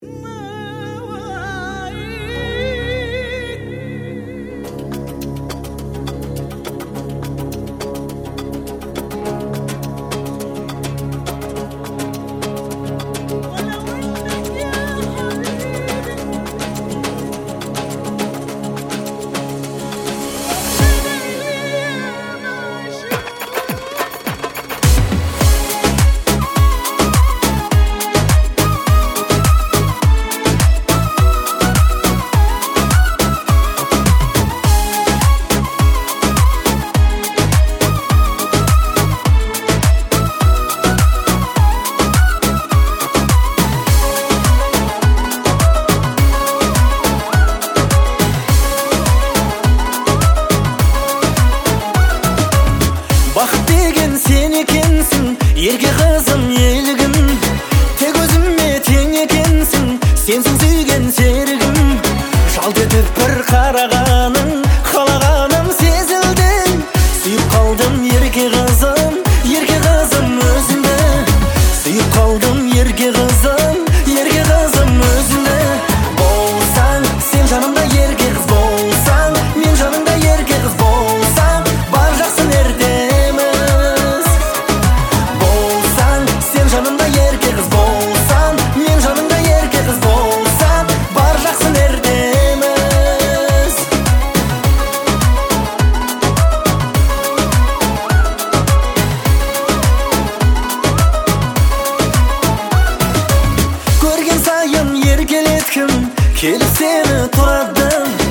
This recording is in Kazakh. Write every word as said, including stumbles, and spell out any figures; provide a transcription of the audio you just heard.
Ерке қызым елігім, тек өзіме тең екенсің, сенсің сүйген серігім. Жалт етіп бір қарағаның, қалағаным сезілдің. Сүйіп қалдым ерке қызым, ерке қызым өзіңді. Сүйіп қалдым ерке қызым, ерке қызым өзіңді. Болсаң, сен жанымда ерке қыз болсаң, мен жанымда ерке қыз болсам, бар жақсын ертеміз. Жанымда ерке қыз болсам, мен жанымда ерке қыз болсам, бар жақсын ертеміз. Көрген сайын еркелеткім келіп сені тұрадым.